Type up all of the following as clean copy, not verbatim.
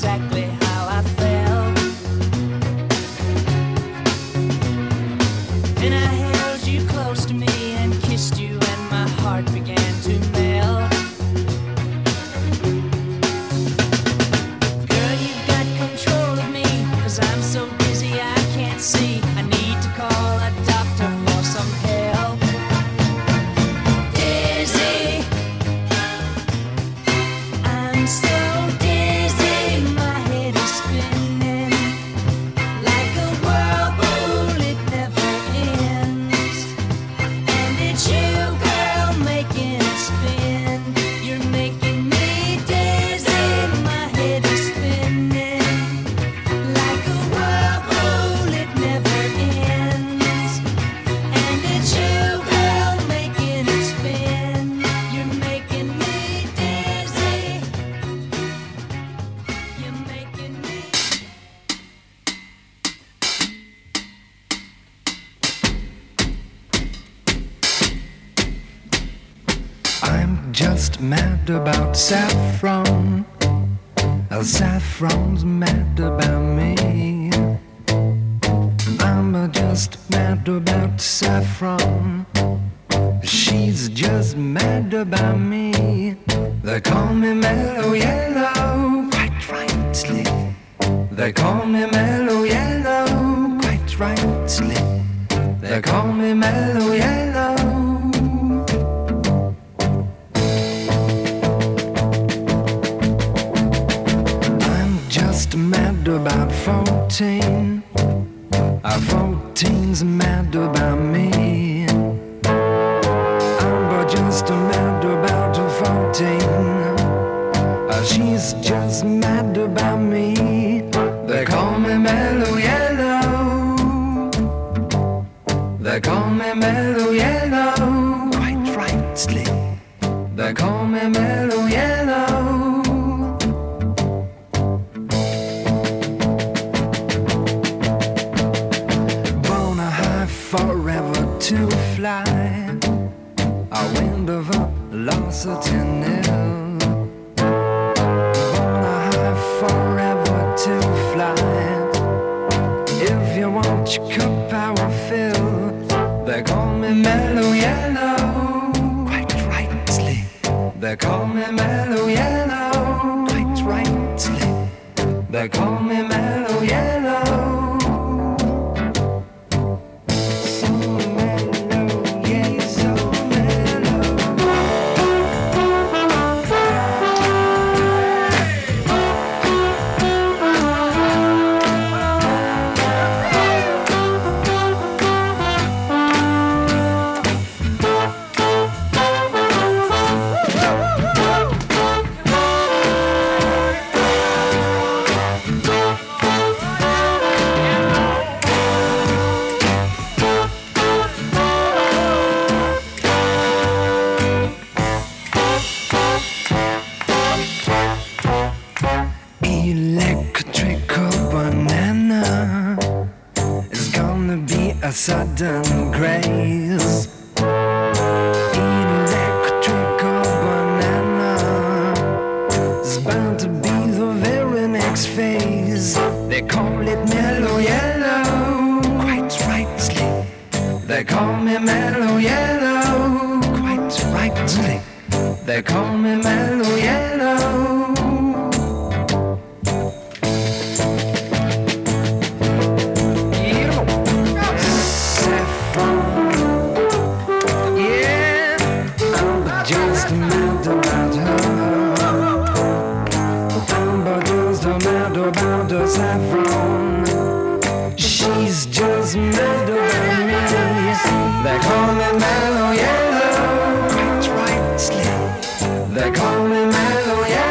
exactly how I felt. And I held you close to me and kissed you, and my heart began to melt. Girl, you've got control of me, 'cause I'm so dizzy I can't see. I need to call a doctor for some help. Dizzy, I'm so dizzy, my head is spinning like a whirlpool, it never ends. And it's you, girl, making it spin. You're making me dizzy, my head is spinning like a whirlpool, it never ends. And it's you, girl, making it spin. You're making me dizzy. You're making me. I'm just mad about saffron. Saffron's mad about me. I'm just mad about saffron. She's just mad about me. They call me Mellow Yellow, quite rightly. They call me Mellow Yellow, quite rightly. They call me Mellow Yellow. I'm just mad about 14. 14's mad about me. I'm just mad about 14. She's just mad about me. They call me Mellow Yellow. They call me Mellow Yellow, quite rightly. They call me Mellow Yellow. Born a high forever to fly. A wind of velocity nil. Born a high forever to fly. If you want your cup, I will fill. They call me Mellow Yellow, quite rightly. They call me Mellow Yellow, quite rightly. They call me Mellow Yellow. So mellow, yeah, so mellow. Electrical banana is gonna be a sudden grace. Electrical banana is bound to be the very next phase. They call it Mellow Yellow, quite rightly. They call me Mellow Yellow, quite rightly. They call me Mellow Yellow. About the saffron, she's just mad about me. They call me Mellow Yellow, quite rightly. They call me Mellow Yellow.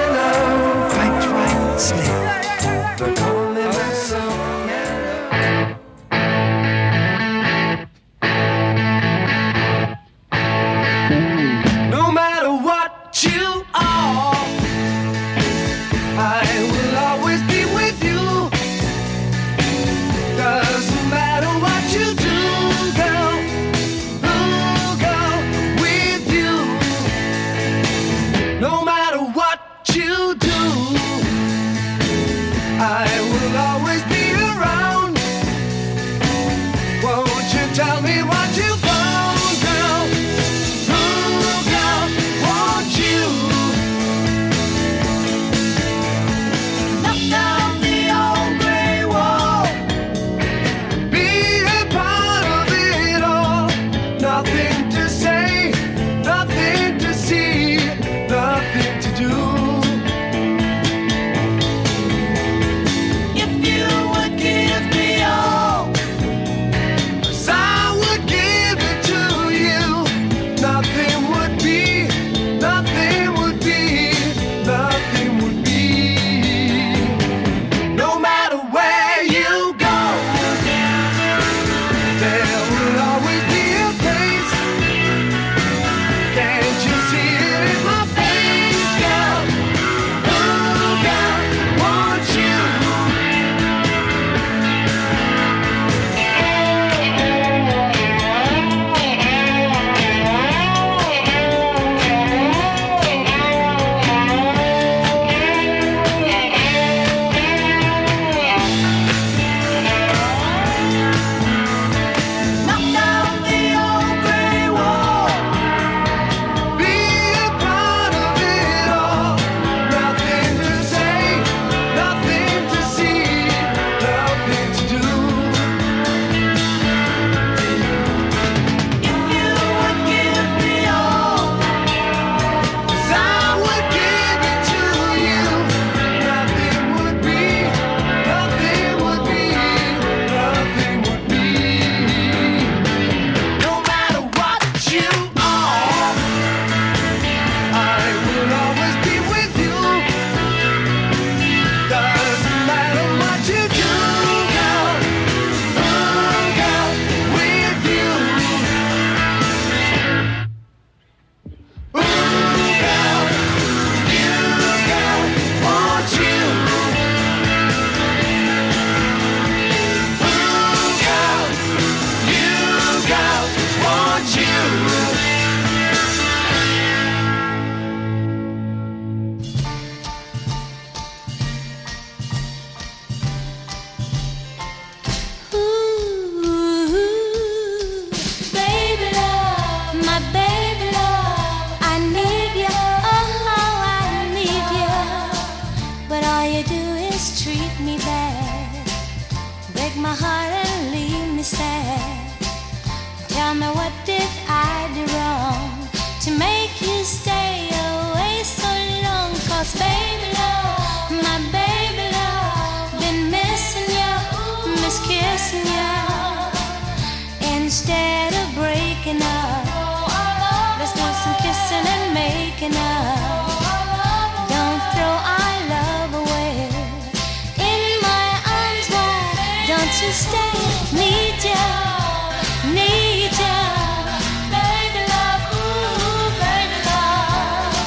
heart and leave me sad. Tell me, what did I do wrong to make you stay away so long? 'Cause baby love, my baby love, been missing you, miss kissing you. Instead of breaking up, let's do some kissing and making up. Don't throw our love away. In my arms wide, don't you stay. Need you, need you. Baby love, ooh, baby love.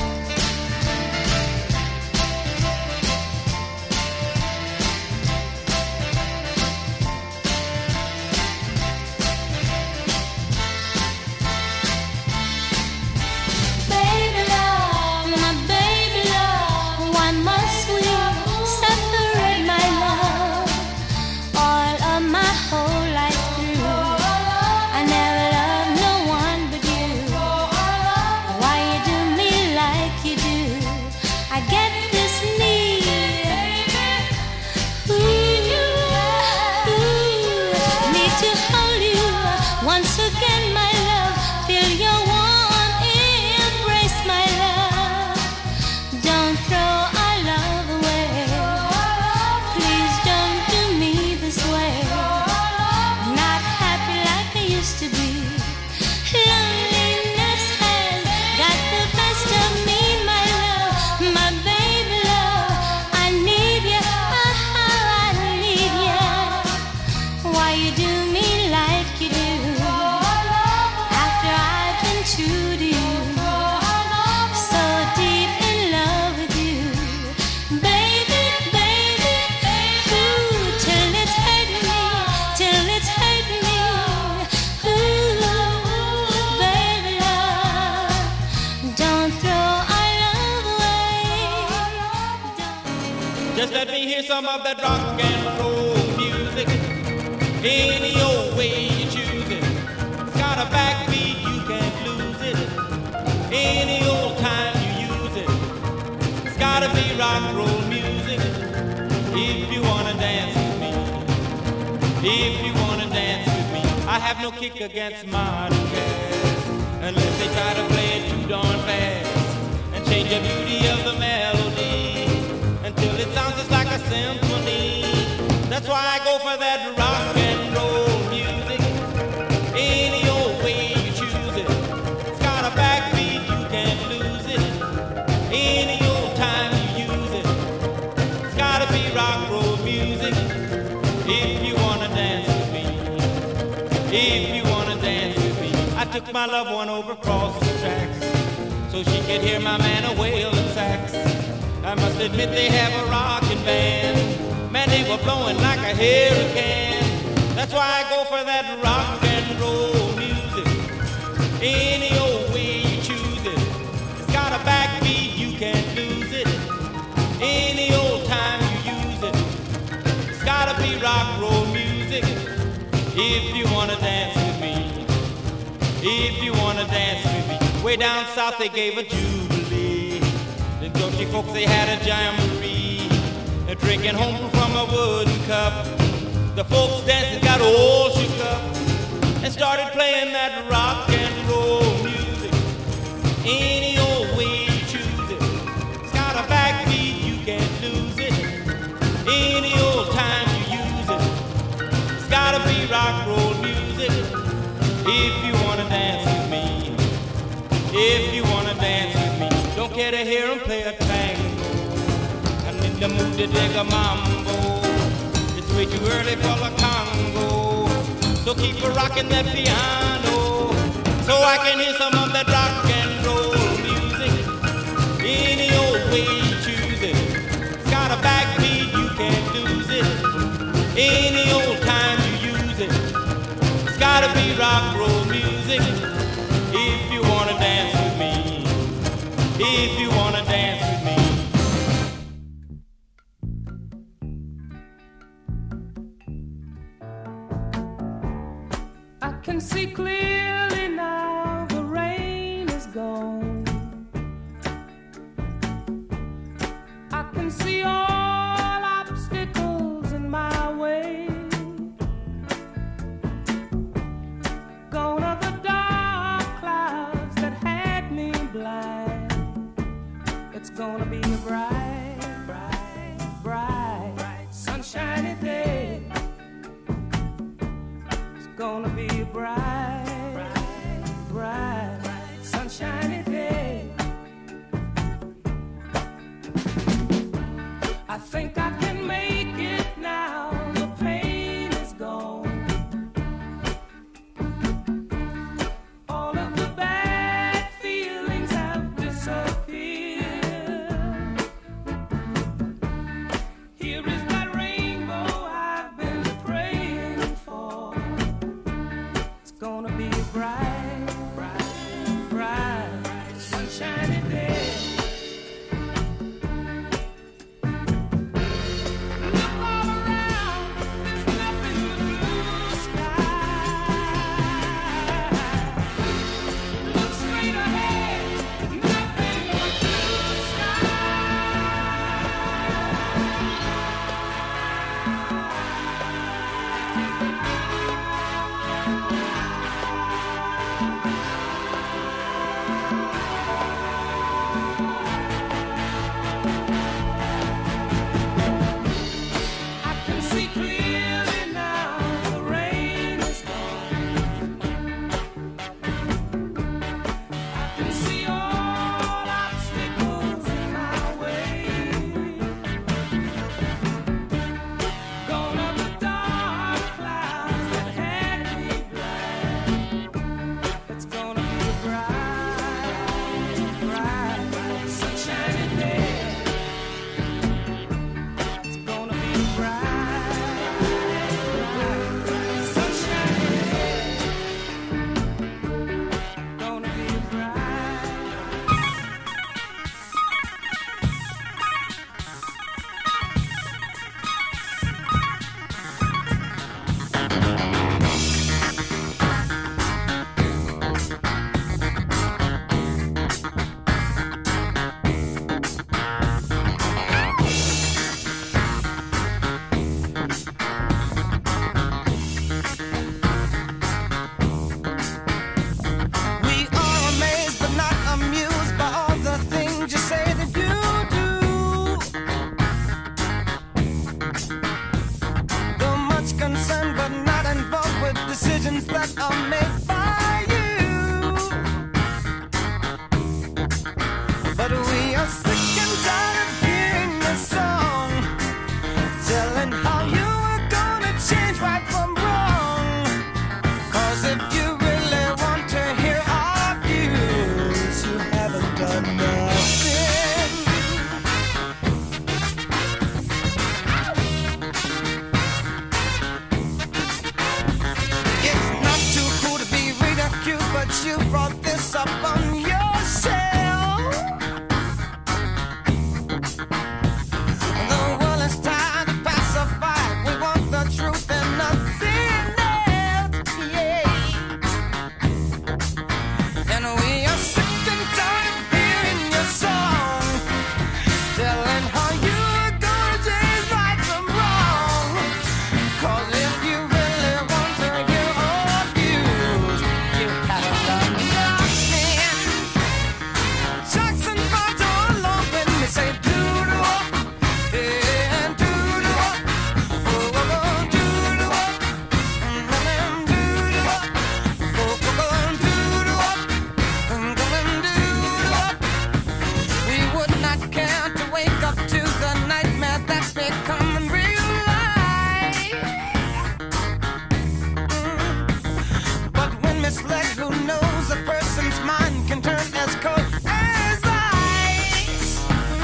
Baby love, my baby love, why must we separate, my love? All of my whole life through, I never loved no one but you. Why you do me like you do? I get this need, ooh, need to hold you once again, my love. Feel your warm embrace, my love. Don't throw our love away. Please don't do me this way. Not happy like I used to be. Loneliness has got the best of me, my love. My baby love, I need you, I need you. Why you do me like you do? After I've been true to you, so deep in love with you, baby, baby, ooh, till it's hurting me, till it's hurting me, ooh, baby love, don't throw our love away. Just let me hear some of that rock and roll music. Any old way you choose it. It's got a backbeat, you can't lose it. Any old time you use it. It's gotta be rock and roll music. If you wanna dance with me. If you wanna dance with me. I have no kick against modern jazz, unless they try to play it too darn fast and change the beauty of the melody until it sounds just like a symphony. That's why I go for that rock and roll music. Any old way you choose it. It's got a backbeat, you can't lose it. Any old time you use it. It's gotta be rock and roll music. If you wanna dance with me. If you wanna dance with me. I took my loved one over across the tracks so she could hear my man a wailing sax. I must admit they have a rockin' band. Man, they were blowing like a hurricane. That's why I go for that rock and roll music. Any old way you choose it. It's got a backbeat, you can't lose it. Any old time you use it. It's gotta be rock and roll music. If you wanna dance with me. If you wanna dance with me. Way down south they gave a jubilee. The Georgia folks, they had a jamboree. They're drinking home from a wooden cup. The folks dancing got all shook up and started playing that rock and roll music. Any old way you choose it. It's got a backbeat, you can't lose it. Any old time you use it. It's gotta be rock and roll music. If you wanna dance with me. If you wanna dance with me. Don't care to hear 'em play a tango. I'm in the mood to dig a mambo. It's way too early for the Congo. So keep a rocking that piano so I can hear some of that rock and roll music. Any old way you choose it. It's got a backbeat, you can't lose it. Any old time you use it. It's gotta be rock and roll music. If you wanna dance with me. If you wanna dance with me. I can see clearly now the rain is gone. I can see all obstacles in my way. pass up on yourself. The world is tired to pacify. We want the truth and nothing else, yeah. And we are sick and tired of hearing your song, telling how you're gonna change right from wrong. 'Cause if you really want to hear our views, you have to understand. Jackson Five along with me say doo-doo-wop, yeah, doo-doo-wop, oh, doo-doo-wop, doo-doo-wop, oh, doo-doo-wop, doo-doo-wop. We would not care to wake up to the nightmare that's becoming real life. But when misled, who knows a person's mind can turn as cold as ice.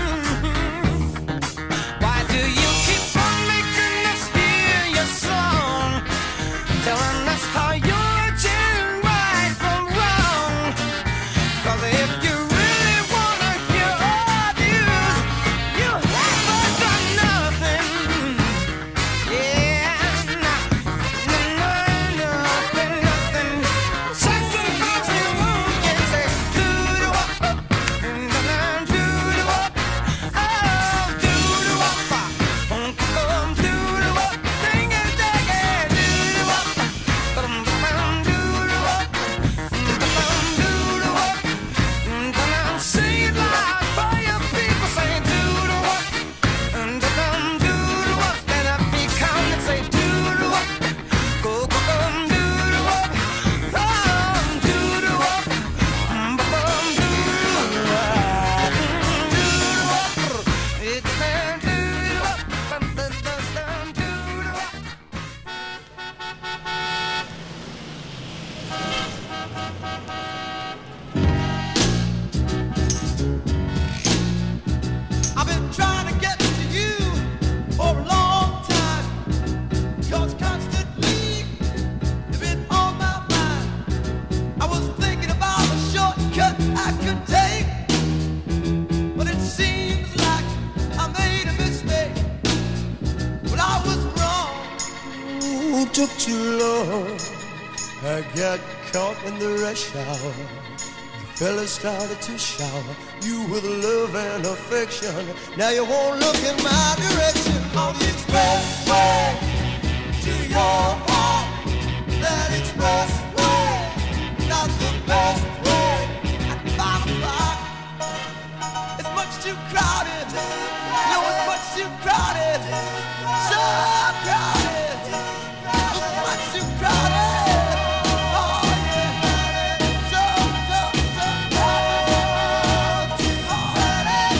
Why do you keep on making us hear your song, telling us how you're doing right from wrong? 'Cause if you really wanna hear our views, you haven't done nothing. Yeah, nothing. Jackson gives you can say doo-doo-wop, doo-doo-wop, oh, doo-doo-wop, doo-doo-wop, ding-a-dang-a, doo-doo-wop, doo-doo-wop, doo-doo-wop. Say it loud for your people, say doo-doo-wop, doo-doo-wop. Stand up, be calm and say doo-doo-wop, go, go, go, doo-doo-wop, oh, doo-doo-wop, doo-doo-wop, doo-doo-wop. It's doo-doo-wop, doo-doo-wop. I've been trying to get to you for a long time, 'cause constantly you've been on my mind. I was thinking about a shortcut I could take, but it seems like I made a mistake. But I was wrong. Ooh, took too long. I got caught in the rush hour. The fella started to shower you with love and affection. Now you won't look in my direction. On the expressway to your heart, that expressway, not the best way. At 5 o'clock, it's much too crowded. No, it's much too crowded. So crowded. It's much too crowded. Oh yeah, so crowded. Too crowded.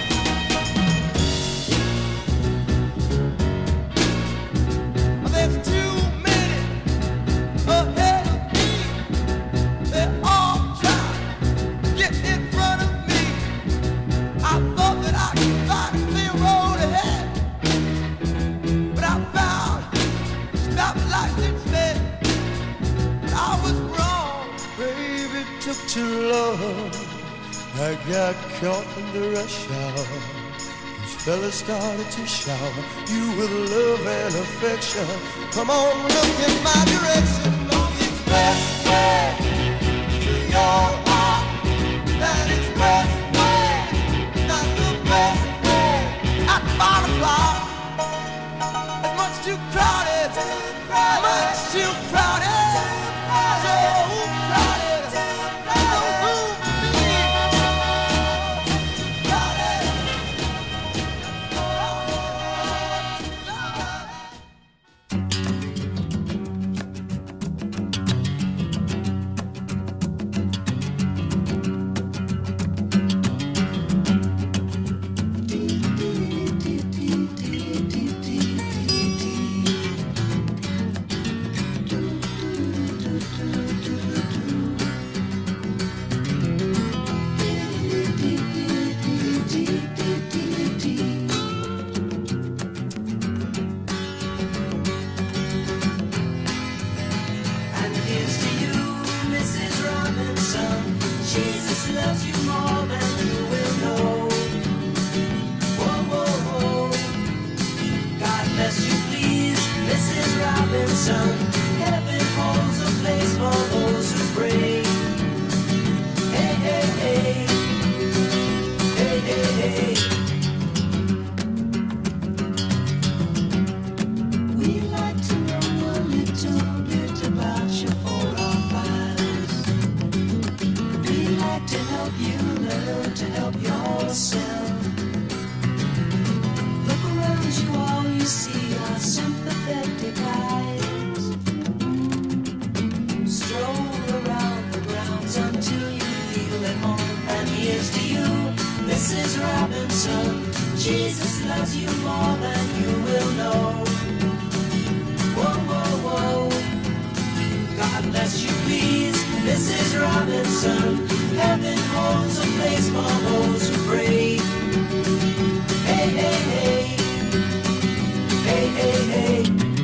There's too many ahead of me. They're all trying to get in front of me. I thought that I could find a clear road ahead, but I found stoplights instead. But I was wrong. Baby, it took too long. I got caught in the rush hour. This fella started to shower you with love and affection. Come on, look in my direction. On the expressway to your heart, that expressway, not the best way. At 5 o'clock, it's much too crowded, much too crowded, so crowded, no room for me. Crowded. loves you more than you will know. Whoa, whoa, whoa. God bless you, please, Mrs. Robinson. Heaven holds a place for those who pray. Hey, hey, hey. Hey, hey, hey. We'd like to know a little bit about your 405s. We'd like to help you learn to help yourself. Look around you, all you see are sympathetic eyes. Stroll around the grounds until you feel at home. And here's to you, Mrs. Robinson. Jesus loves you more than you will know. Whoa, whoa, whoa. God bless you, please, Mrs. Robinson. Heaven holds a place for those who pray. Hey, hey, hey. Hey, hey, hey.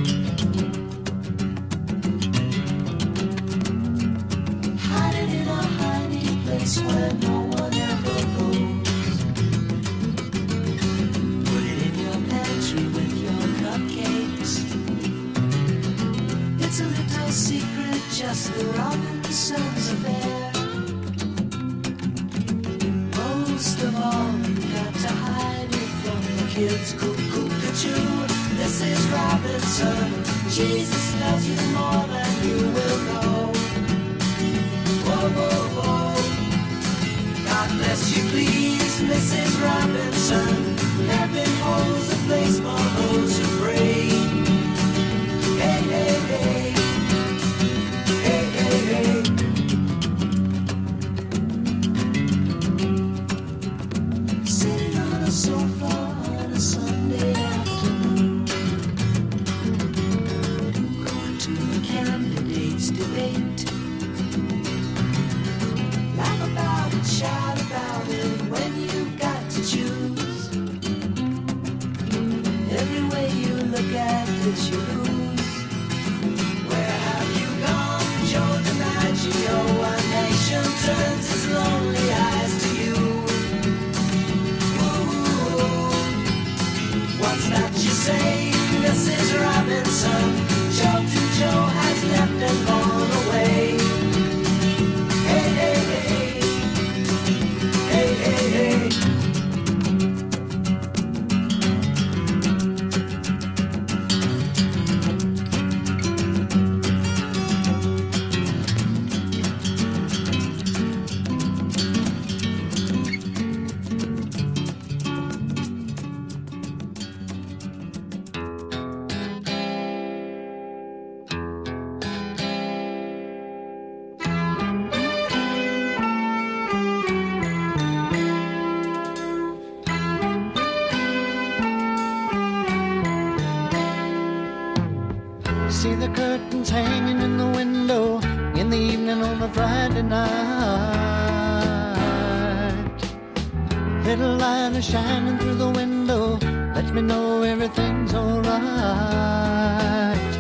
Hide it in a hiding place where no one ever goes. Put it in your pantry with your cupcakes. It's a little secret, just the Robinsons affair. Most of all, you got to hide it from the kids. Cuckoo-cuckoo, this is Robinson. Jesus loves you more than you will know. Whoa, whoa, whoa. God bless you, please, Mrs. Robinson. Heaven holds a place for those who pray. Hey, hey, hey. Hey, hey, hey. Sitting on a sofa on a Sunday afternoon, going to the candidates' debate. Laugh about it, shout about it when you've got to choose. Every way you look at it, you lose. Where have you gone, Joe DiMaggio? A nation turns its lonely eyes to you. Ooh, what's that you say, Mrs. Robinson? Joe to Joe has left and gone away. Hey, hey, hey. Hey, hey, hey. See the curtains hanging in the window in the evening on a Friday night. Little light is shining through the window, lets me know everything's alright.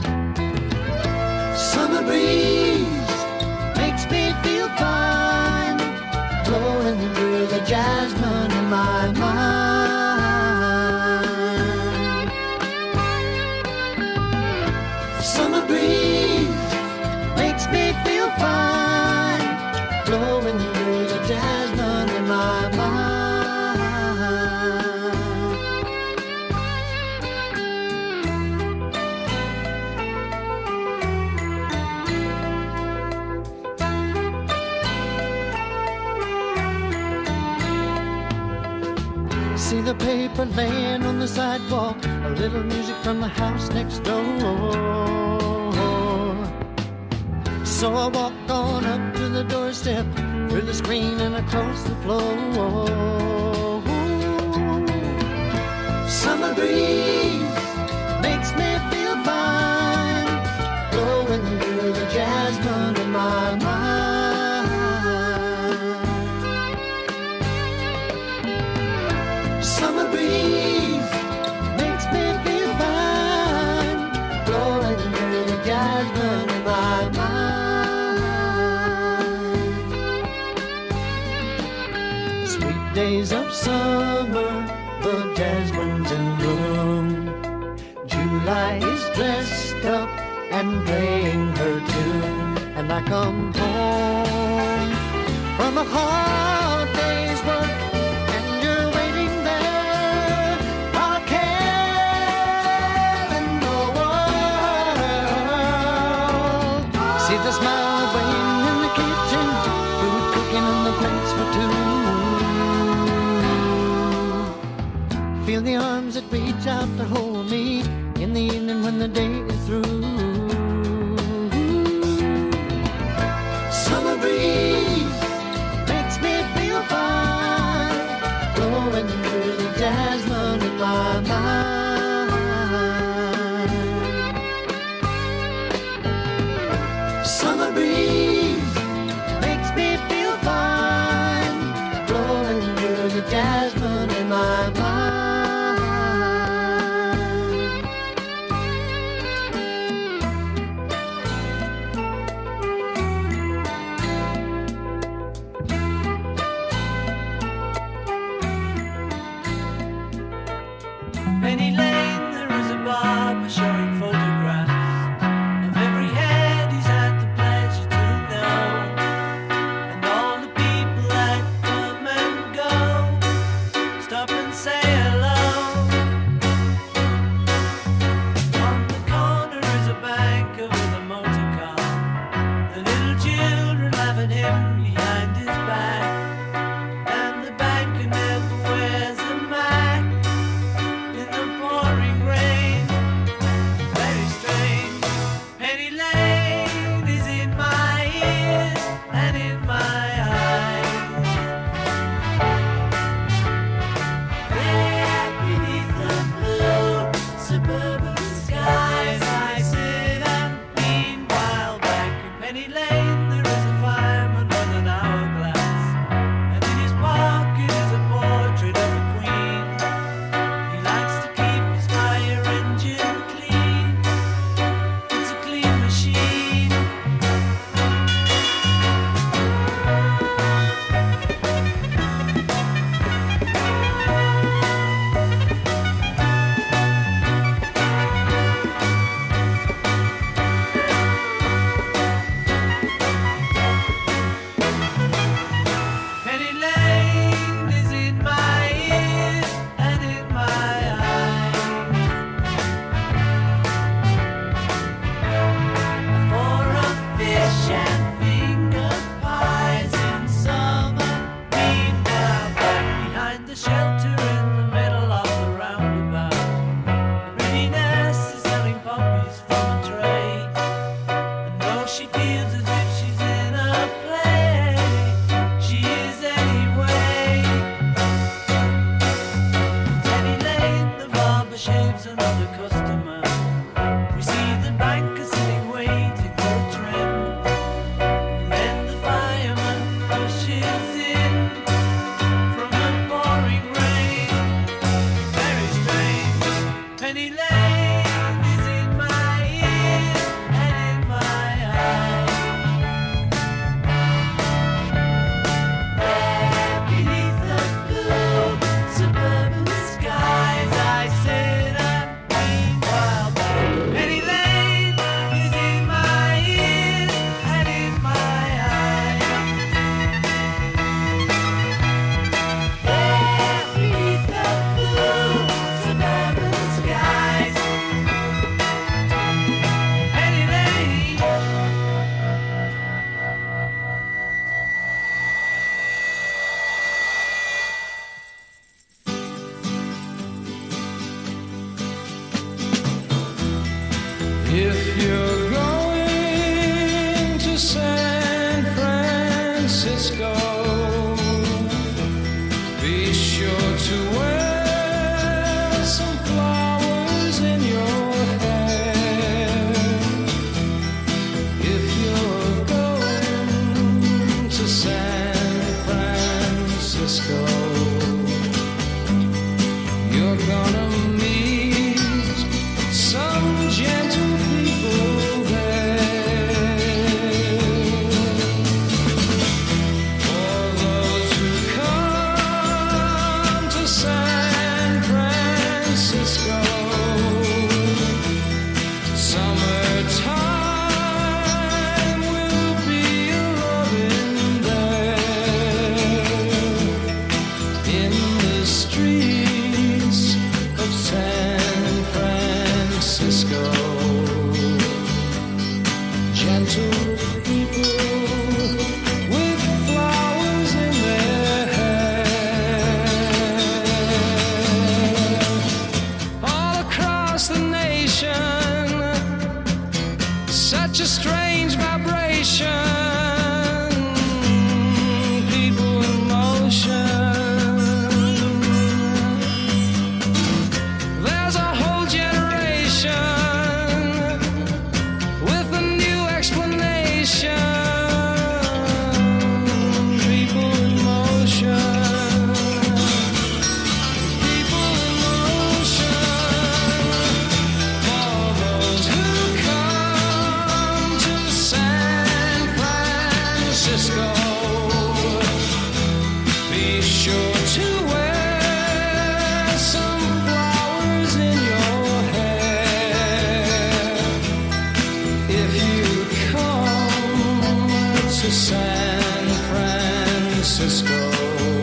Summer breeze makes me feel fine, blowing through the jasmine in my mind. Summer breeze makes me feel fine, blowing through the jasmine in my mind. See the paper laying on the sidewalk, a little music from the house next door. So I walk on up to the doorstep, through the screen and across the floor. Summer breeze makes me feel fine, blowing through the jasmine in my mind. Summer breeze makes me feel fine, blowing through the jasmine in my mind. Sweet days of summer, the jasmine's in bloom. July is dressed up and playing her tune. And I come home from a hard day's work, and you're waiting there, our care in the world. See the smile waiting in the kitchen, food cooking on the plates for two. Feel the arms that reach out to hold me in the evening when the day is through. Summer breeze makes me feel fine, blowing through the jasmine in my mind. Summer breeze makes me feel fine, blowing through the jasmine in my mind. Penny Lane, there is a barber showing photographs of every head he's had the pleasure to know, and all the people that come and go stop and say hello. On the corner is a banker with a motor car, the little children laughing him behind his back, and the banker never wears a mask in the pouring rain. Very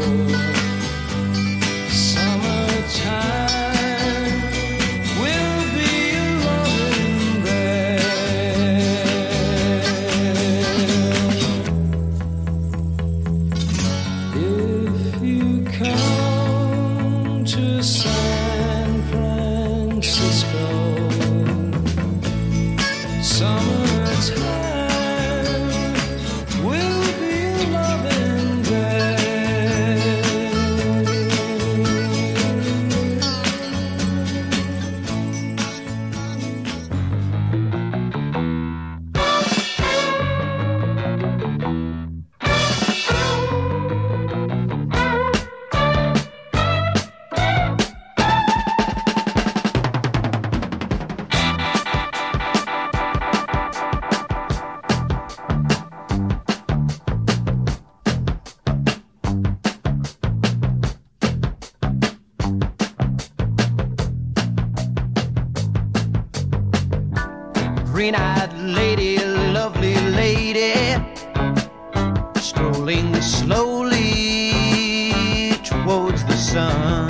Summertime will be loving there. If you come to San Francisco, summertime will be loving there. Green-eyed lady, lovely lady, strolling slowly towards the sun.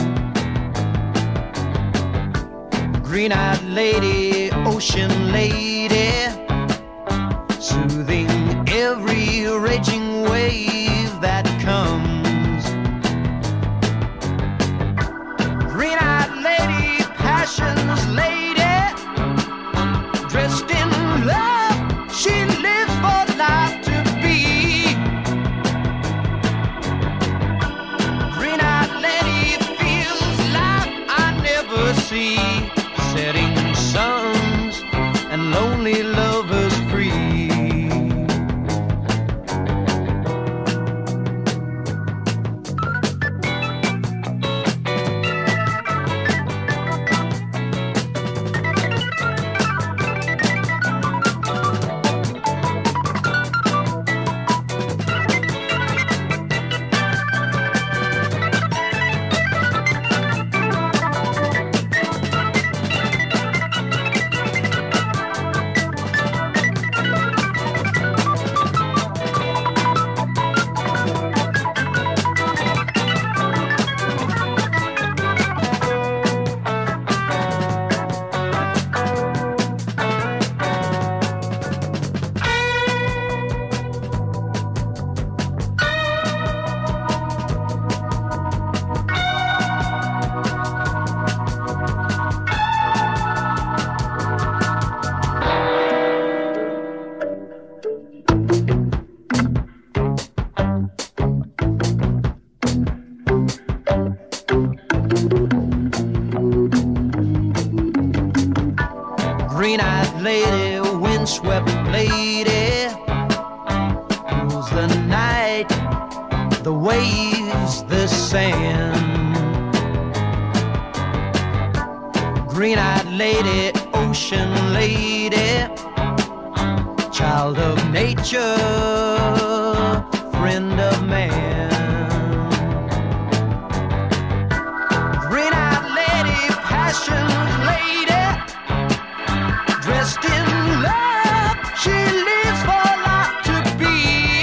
Green-eyed lady, ocean lady, soothing every raging wave that comes. Green-eyed lady, passion's lady, dressed in love, she lives for life to be. Green-eyed lady feels life I never see. Setting suns and lonely lovers free. Green-eyed lady, windswept lady, rules the night, the waves, the sand. Green-eyed lady, ocean lady, child of nature, friend of man. Green-eyed lady, passion lady, dressed in love, she lives for life to be.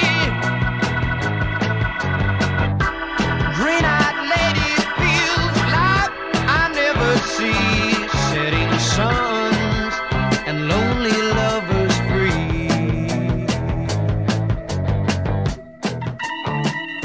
Green-eyed lady feels life I never see. Setting suns and lonely lovers free.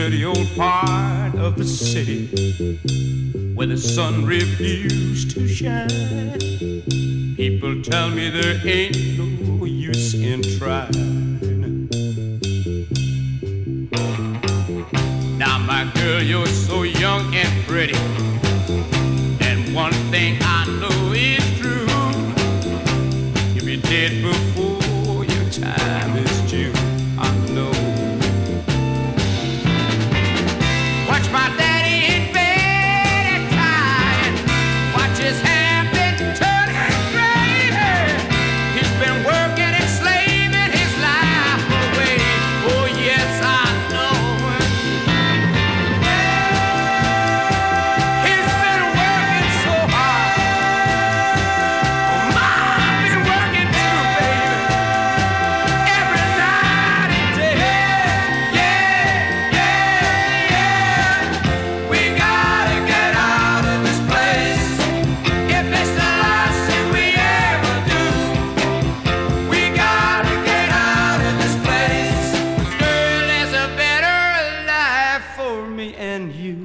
dirty old part of the city where the sun refused to shine. People tell me there ain't no use in trying. Now, my girl, you're so young and pretty, and one thing I know is true: you'll be dead before your time is due. I know. Watch my daddy in bed at night. Watch his hand been turning gray. He's been working and slaving his life away. Oh yes, I know. He's been working so hard. Mom been working too, baby. Every night and day. Yeah, yeah, yeah. We gotta get out of this place. If it's the last thing we ever do, we gotta get out of this place. 'Cause girl, there's a better life for me and you.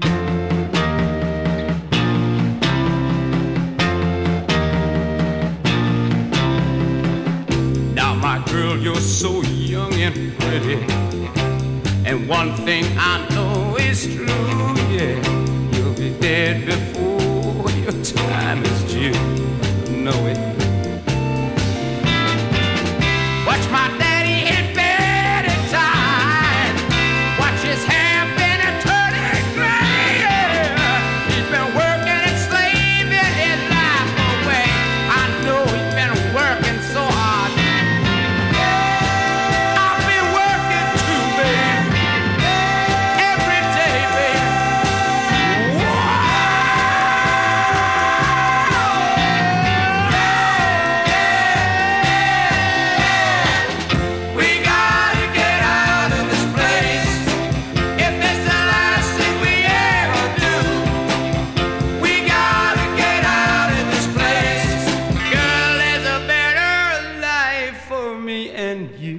Now, my girl, you're so young and pretty, and one thing I know is true, yeah, you'll be dead before your time is due. Know it. Watch my daddy in bed at time. Watch his hair been a turning gray. He's been working and slaving his life away. I know he's been working so hard. I've been working too, baby. Every day, baby. We gotta get out of this place. If it's the last thing we ever do, we gotta get out of this place. Girl, there's a better life for me and you.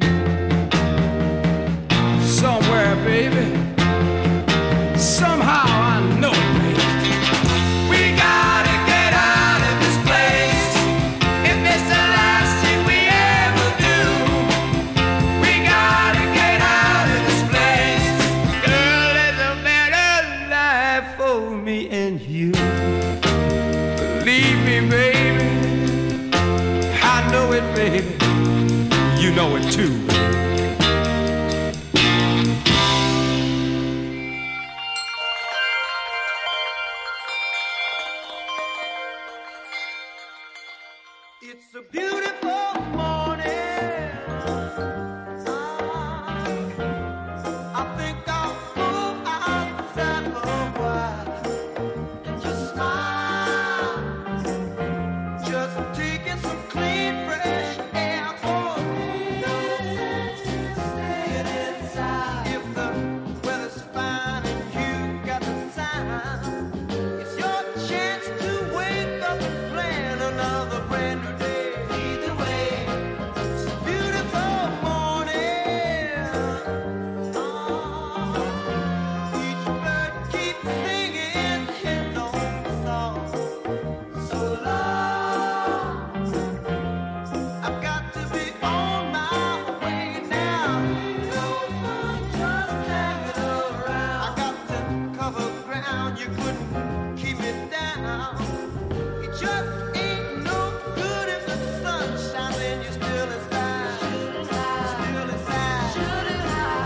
Somewhere, baby. Somehow I know it, baby. We gotta get out of this place. If it's the last thing we ever do, we gotta get out of this place. Girl, there's a better life for me and you. Believe me, baby. I know it, baby. You know it too. It's a beautiful morning. I think I'll go outside for a while and just smile. Just taking some clean, fresh air for me. No sense in staying inside. If the weather's fine and you got the time, it's your chance to wake up and plan another brand new day. Either way, it's a beautiful morning. Each bird keeps singing his own song. So long, I've got to be on my way now. No fun just hanging around. I got to cover ground, you couldn't keep me down. It just ain't no good if the sun shines and you're still inside. Still inside. Still inside.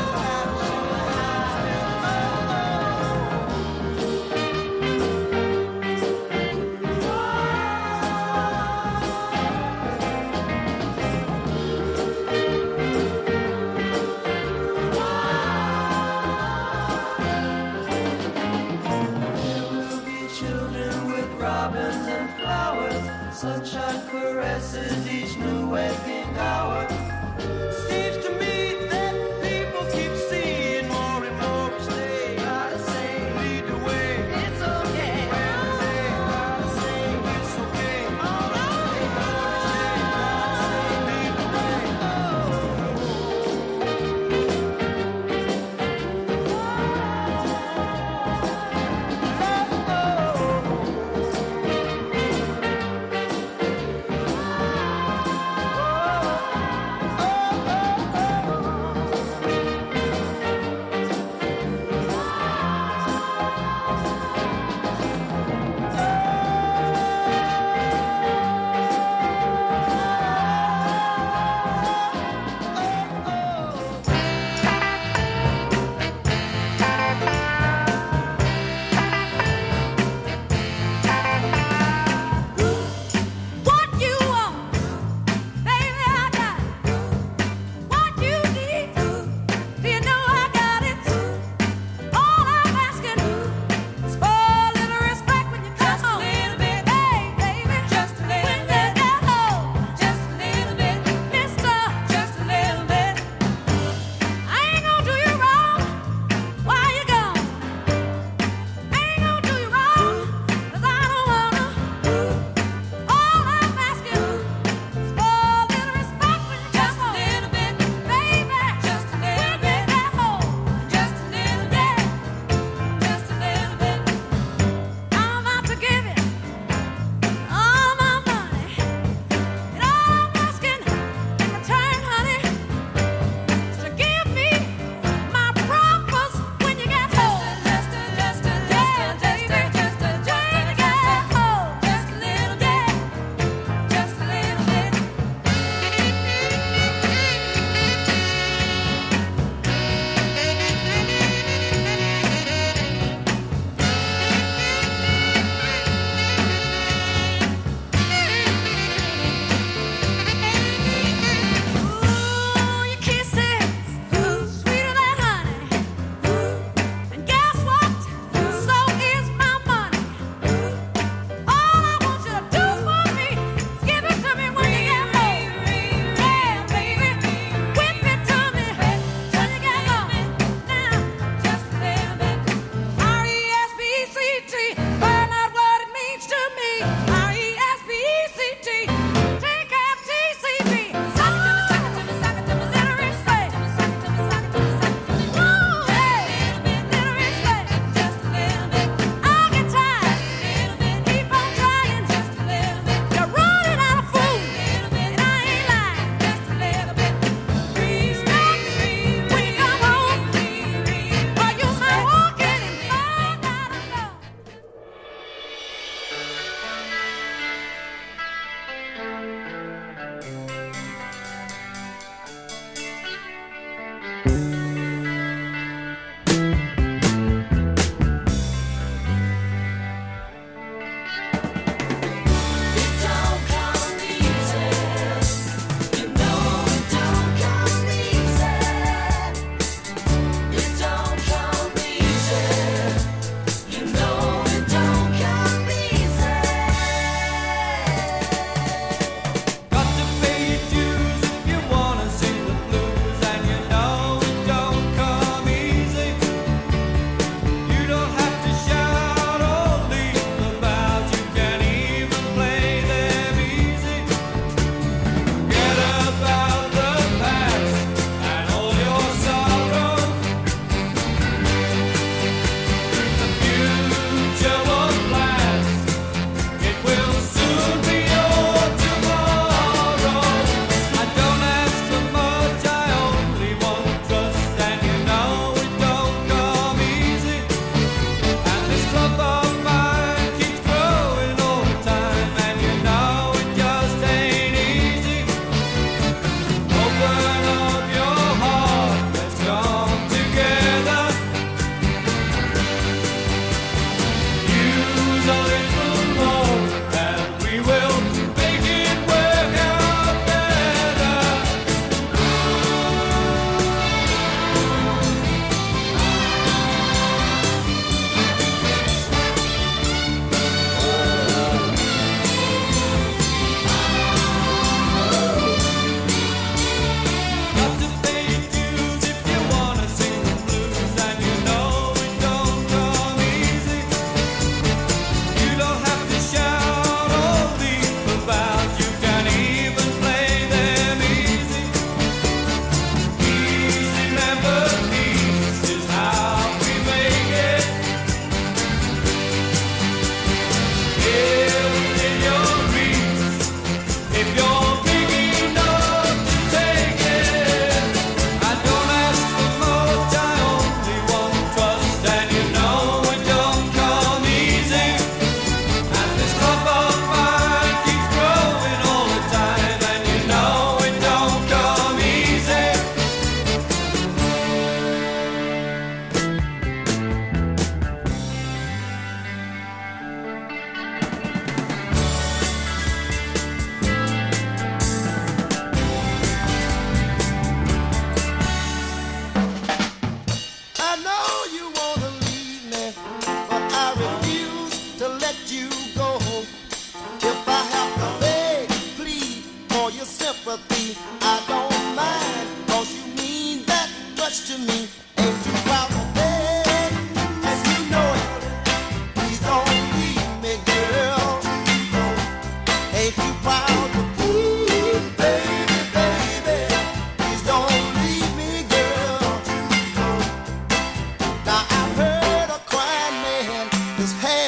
There will be children with robins and flowers. Sunshine caresses each new waking hour. Seems to me that people keep seeing more and more each day. Gotta say, lead the way. It's okay. Gotta say, it's okay. All right. Lead the way.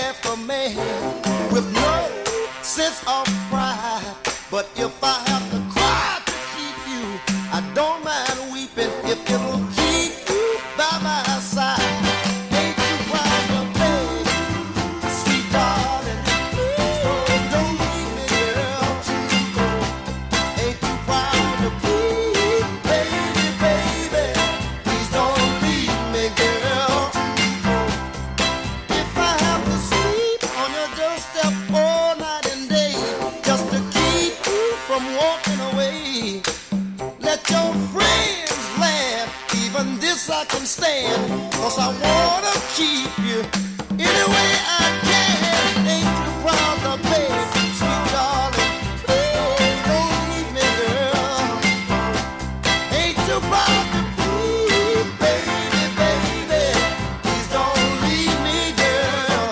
careful man with no sense of pride. But if I have to cry to keep you, I don't mind weeping if it'll keep you by my side. Ain't you proud of me, sweet darling? Please don't leave me, girl. Ain't you proud of me, baby, baby? Please don't leave me, girl. If I have to sleep on your doorstep all night and day just to keep you from walking away, let your friends laugh. Even this I can stand, 'cause I wanna keep you any way I can. Ain't you proud of me, sweet darling? Please don't leave me, girl. Ain't you proud of me, baby, baby? Please don't leave me, girl.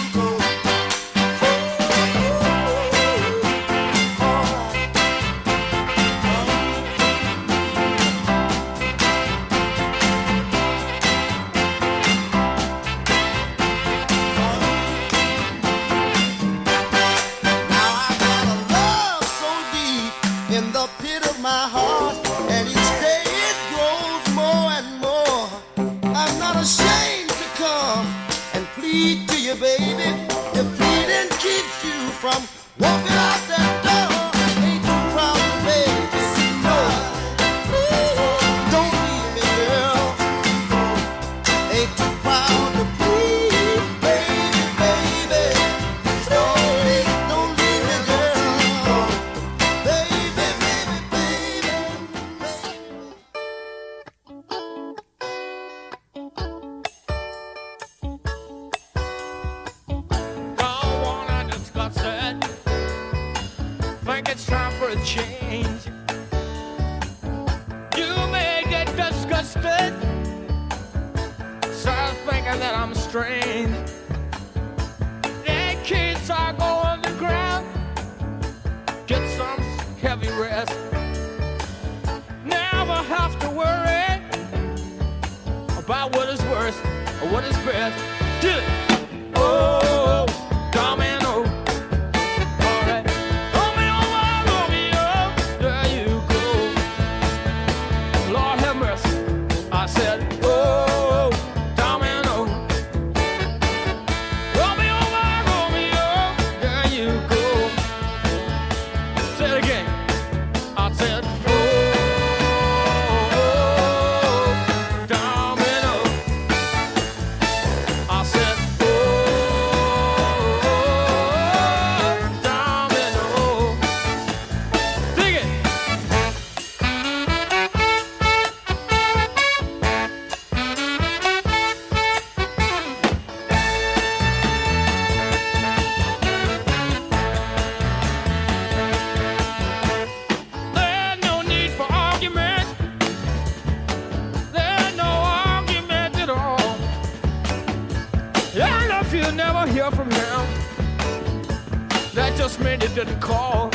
Now I got a love so deep in the pit of my heart, and each day it grows more and more. I'm not ashamed to come and plead to you, baby. If pleading keeps you from walking out that door, ain't you proud of me? No, please don't leave me, girl. Ain't you proud of me, baby, baby? Don't leave me, girl. Baby, baby, baby. Don't wanna discuss it. Think it's time for a change. You may get disgusted, start thinking that I'm strange. That kids are going to ground. Get some heavy rest. Never have to worry about what is worst or what is best. Do it. Oh, domino. All right. Romeo, Romeo, there you go. Lord have mercy. I said, oh, domino. Romeo, Romeo, there you go. Say it again. I said, oh, domino. I said, oh, domino. Dig it. There's no need for argument. There's no argument at all. And if you never hear from him, that just means he didn't call.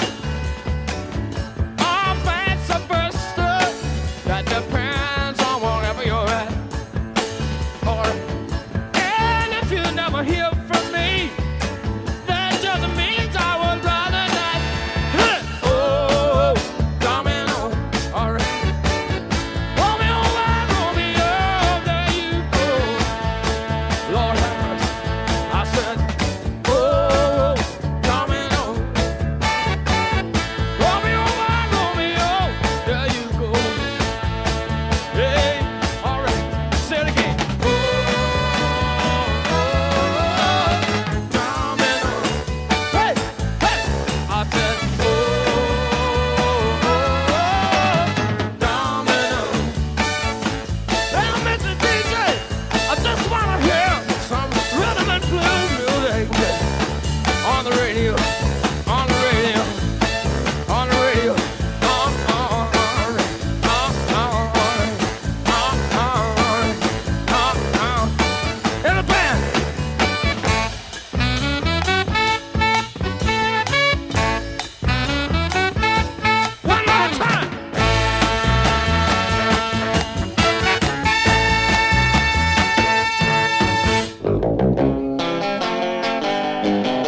Or vice versa, that depends on wherever you're at. And if you never hear from me, that just means I would rather not. Oh, domino, all right. Romeo, Romeo, there you go. Lord have mercy. I said, oh, domino. Thank you.